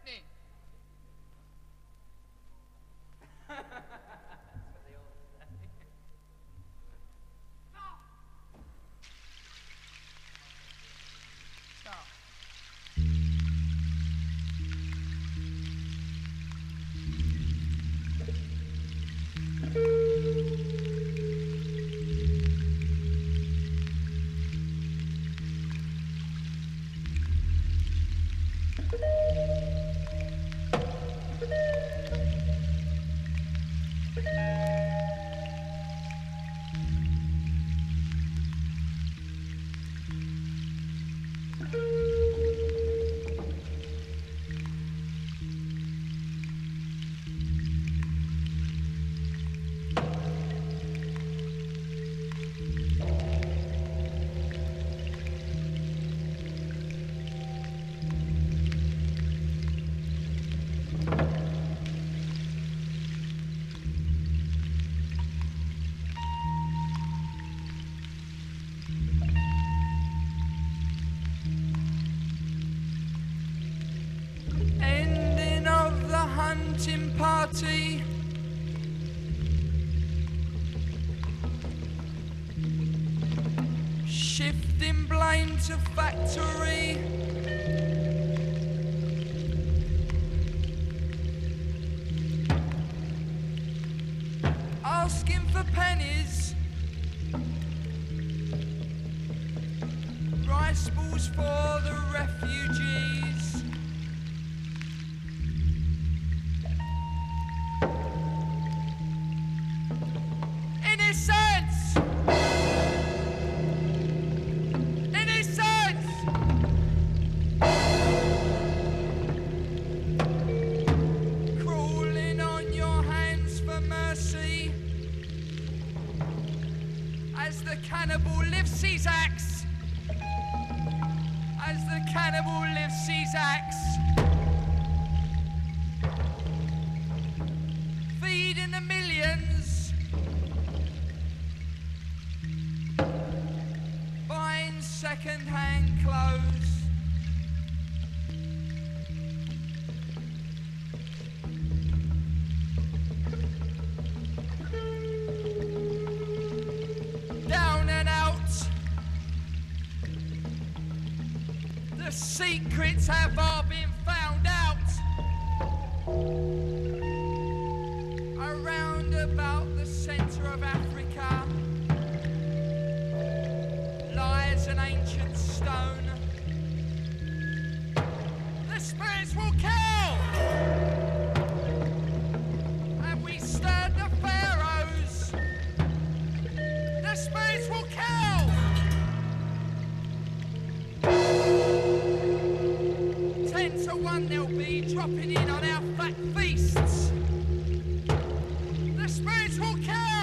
happening? That's what they all say. Stop! Stop. Ending of the hunting party. Shifting blame to factory. Asking for pennies. Rice balls for the refugees. Innocence! Innocence! Crawling on your hands for mercy. As the cannibal lifts his axe. As the cannibal lifts his axe. Feeding the millions. Buying second-hand clothes. Down and out. The secrets have all been found out. Around about the centre of Africa lies an ancient stone. The spirits will kill! Have we stirred the pharaohs? The spirits will kill! 10 to 1 they'll be dropping in on our fat feasts. The spirits will kill!